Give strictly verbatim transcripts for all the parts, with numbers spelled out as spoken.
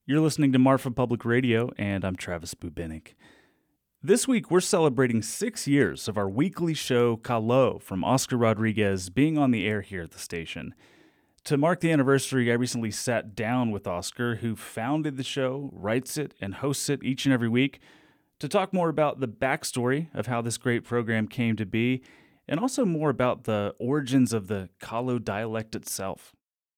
You're listening to Marfa Public Radio, and I'm Travis Bubinik. This week, we're celebrating six years of our weekly show, Kalo, from Oscar Rodriguez, being on the air here at the station. To mark the anniversary, I recently sat down with Oscar, who founded the show, writes it, and hosts it each and every week, to talk more about the backstory of how this great program came to be, and also more about the origins of the Kalo dialect itself.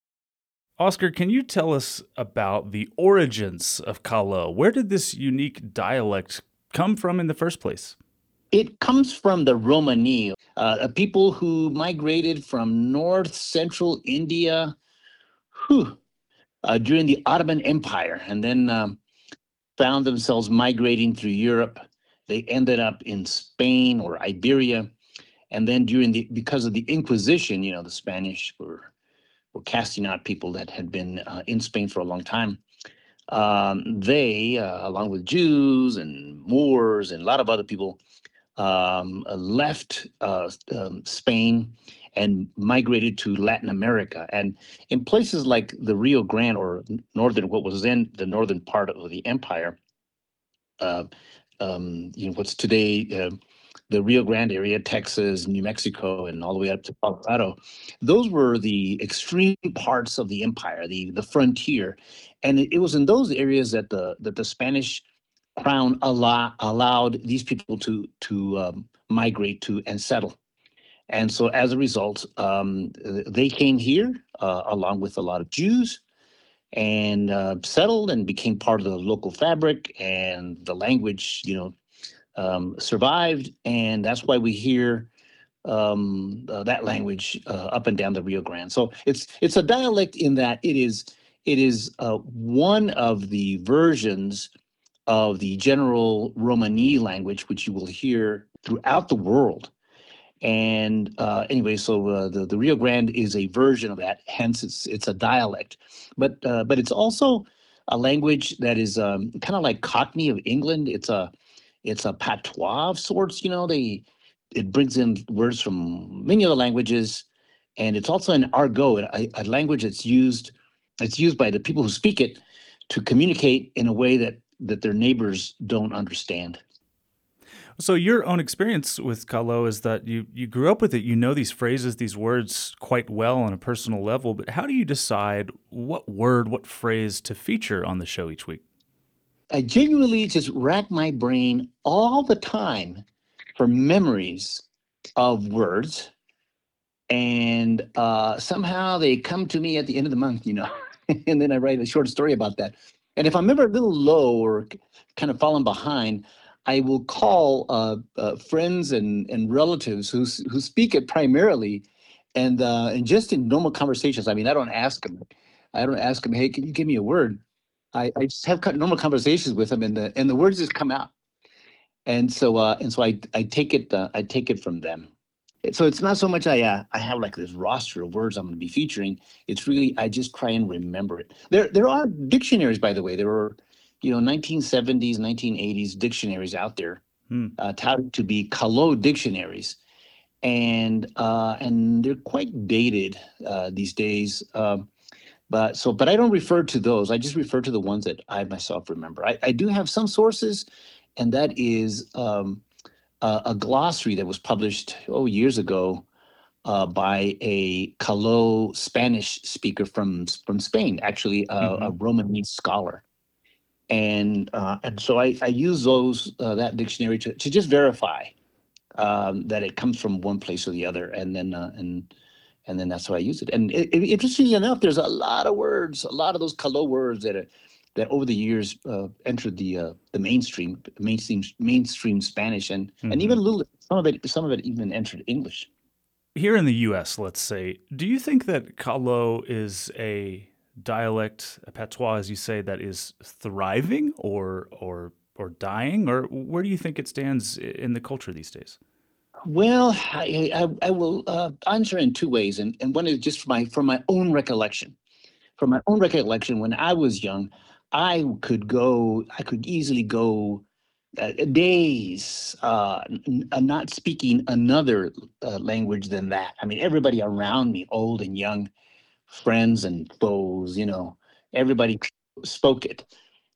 Oscar, can you tell us about the origins of Kalo? Where did this unique dialect come from in the first place? It comes from the Romani, uh, a people who migrated from north central India whew, uh, during the Ottoman Empire, and then um, found themselves migrating through Europe. They ended up in Spain or Iberia, and then during the because of the Inquisition, you know, the Spanish were were casting out people that had been uh, in Spain for a long time. Um, they, uh, along with Jews and Moors and a lot of other people, um, uh, left uh, um, Spain and migrated to Latin America. And in places like the Rio Grande or northern, what was then the northern part of the empire, uh, um, you know, what's today uh, the Rio Grande area, Texas, New Mexico, and all the way up to Colorado, those were the extreme parts of the empire, the the frontier, and it, it was in those areas that the that the Spanish crown allow, allowed these people to to um, migrate to and settle. And so as a result, um, they came here uh, along with a lot of Jews and uh, settled and became part of the local fabric, and the language, you know, um, survived. And that's why we hear um, uh, that language uh, up and down the Rio Grande. So it's it's a dialect in that it is it is uh, one of the versions of the general Romani language, which you will hear throughout the world. And uh, anyway, so uh, the the Rio Grande is a version of that. Hence, it's it's a dialect, but uh, but it's also a language that is um, kind of like Cockney of England. It's a it's a patois of sorts. You know, they it brings in words from many other languages, and it's also an argot, a, a language that's used it's used by the people who speak it to communicate in a way that that their neighbors don't understand. So your own experience with Kalo is that you you grew up with it. You know these phrases, these words quite well on a personal level. But how do you decide what word, what phrase to feature on the show each week? I genuinely just rack my brain all the time for memories of words, and uh, somehow they come to me at the end of the month, you know, and then I write a short story about that. And if I'm ever a little low or kind of falling behind, I will call uh, uh, friends and, and relatives who who speak it primarily, and uh, and just in normal conversations. I mean, I don't ask them. I don't ask them, hey, can you give me a word? I, I just have normal conversations with them, and the and the words just come out. And so uh, and so I I take it uh, I take it from them. So it's not so much I uh, I have like this roster of words I'm going to be featuring. It's really I just try and remember it. There there are dictionaries, by the way. There were, you know, nineteen seventies, nineteen eighties dictionaries out there, Hmm. uh, touted to be Kalo dictionaries, and uh, and they're quite dated uh, these days. Um, but so, but I don't refer to those. I just refer to the ones that I myself remember. I, I do have some sources, and that is um, a, a glossary that was published oh years ago uh, by a Calo Spanish speaker from from Spain, actually uh, Mm-hmm. a Romanese scholar. And uh, and so I, I use those uh, that dictionary to, to just verify um, that it comes from one place or the other, and then uh, and and then that's how I use it. And it, it, interestingly enough, there's a lot of words, a lot of those Kalo words that are, that over the years uh, entered the uh, the mainstream mainstream mainstream Spanish, and and Mm-hmm. even a little some of it some of it even entered English. Here in the U S, let's say, do you think that Kalo is a dialect, a patois, as you say, that is thriving or or or dying, or where do you think it stands in the culture these days? Well, I I, I will uh, answer in two ways, and and one is just from my from my own recollection. From my own recollection, when I was young, I could go, I could easily go uh, days uh, n- uh, not speaking another uh, language than that. I mean, everybody around me, old and young, friends and foes, you know, everybody. spoke it,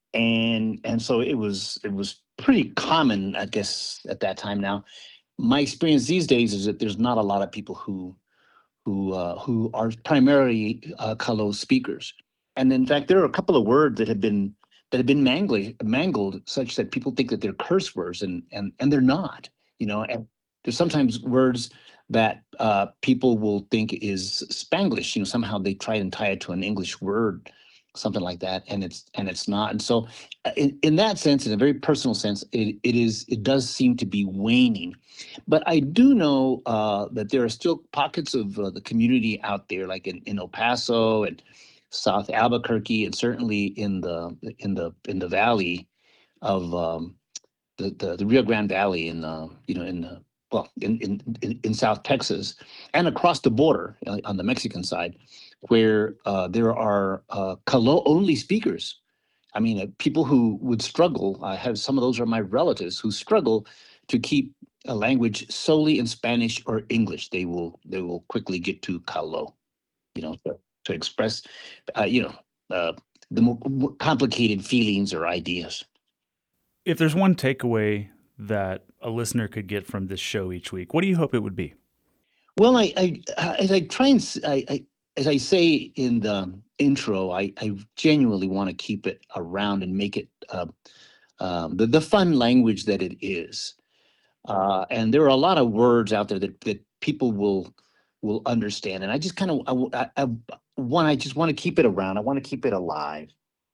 and and so it was it was pretty common, I guess, at that time. Now, my experience these days is that there's not a lot of people who who uh, who are primarily uh, Kalo speakers, and in fact, there are a couple of words that have been that have been mangled mangled such that people think that they're curse words, and and and they're not. You know, and there's sometimes words that uh, people will think is Spanglish. You know, somehow they try and tie it to an English word, something like that, and it's and it's not. And so, uh, in, in that sense, in a very personal sense, it, it is it does seem to be waning. But I do know uh, that there are still pockets of uh, the community out there, like in, in El Paso and South Albuquerque, and certainly in the in the in the valley of um, the, the the Rio Grande Valley, in uh, you know in the well in, in in in South Texas and across the border uh, on the Mexican side, where uh, there are uh, Kalo only speakers. I mean, uh, people who would struggle. I have some of those are my relatives who struggle to keep a language solely in Spanish or English. They will they will quickly get to Kalo, you know, to, to express, uh, you know, uh, the more, more complicated feelings or ideas. If there's one takeaway that a listener could get from this show each week, what do you hope it would be? Well, I, I as I try and s- I, I as I say in the intro, I, I genuinely want to keep it around and make it uh, um, the the fun language that it is. Uh, and there are a lot of words out there that that people will will understand. And I just kind of I, w- I, I want I just want to keep it around. I want to keep it alive,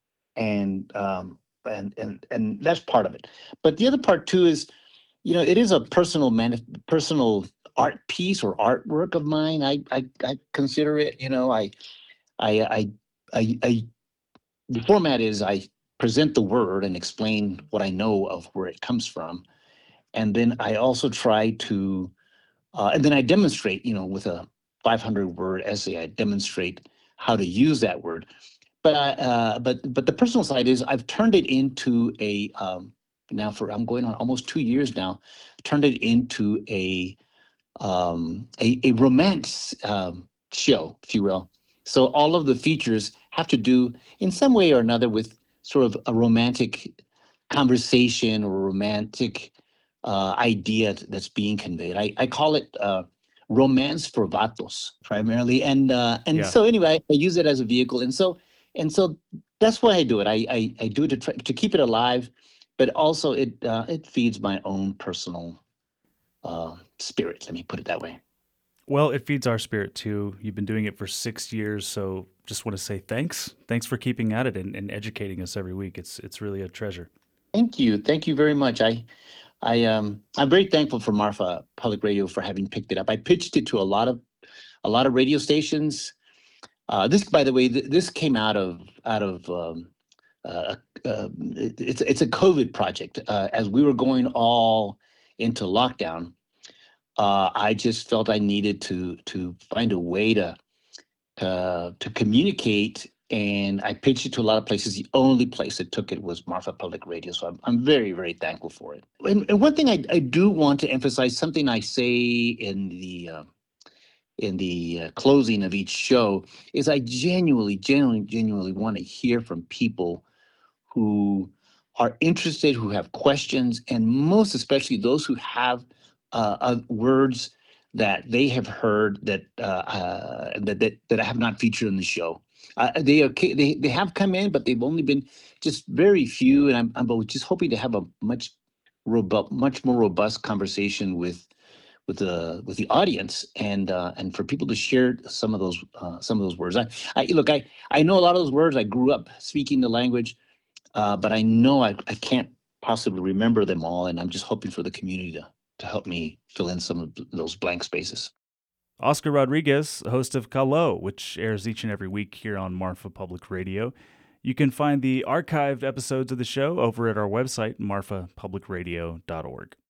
and um, and and and that's part of it. But the other part too is, you know, it is a personal man personal art piece or artwork of mine. I I, I consider it. You know, I I I I, I the format is I present the word and explain what I know of where it comes from, and then I also try to uh, and then I demonstrate, you know, with a five hundred word essay, I demonstrate how to use that word. But I, uh, but but the personal side is I've turned it into a um, now for I'm going on almost two years now, turned it into a um, a, a romance um, show, if you will. So all of the features have to do in some way or another with sort of a romantic conversation or romantic uh, idea that's being conveyed. I, I call it uh, romance for vatos primarily, and uh, and Yeah. so anyway, I use it as a vehicle, and so and so that's why I do it. I I, I do it to try, to keep it alive, but also it uh, it feeds my own personal uh, spirit. Let me put it that way. Well, it feeds our spirit too. You've been doing it for six years, so just want to say thanks. Thanks for keeping at it and, and educating us every week. It's it's really a treasure. Thank you, thank you very much. I I um I'm very thankful for Marfa Public Radio for having picked it up. I pitched it to a lot of a lot of radio stations. Uh, this, by the way, th- this came out of out of um, uh, uh, it, it's it's a COVID project. Uh, as we were going all into lockdown, uh, I just felt I needed to to find a way to uh, to communicate. And I pitched it to a lot of places. The only place that took it was Marfa Public Radio. So I'm, I'm very, very thankful for it. And, and one thing I, I do want to emphasize, something I say in the uh, in the uh, closing of each show, is I genuinely, genuinely, genuinely want to hear from people who are interested, who have questions, and most especially those who have uh, uh, words that they have heard that uh, uh, that, that that have not featured in the show. Uh, they are they they have come in, but they've only been just very few, and I'm I'm just hoping to have a much robust, much more robust conversation with with the with the audience, and uh, and for people to share some of those uh, some of those words. I, I look, I I know a lot of those words. I grew up speaking the language, uh, but I know I, I can't possibly remember them all, and I'm just hoping for the community to, to help me fill in some of those blank spaces. Oscar Rodriguez, host of Kalo, which airs each and every week here on Marfa Public Radio. You can find the archived episodes of the show over at our website, marfa public radio dot org.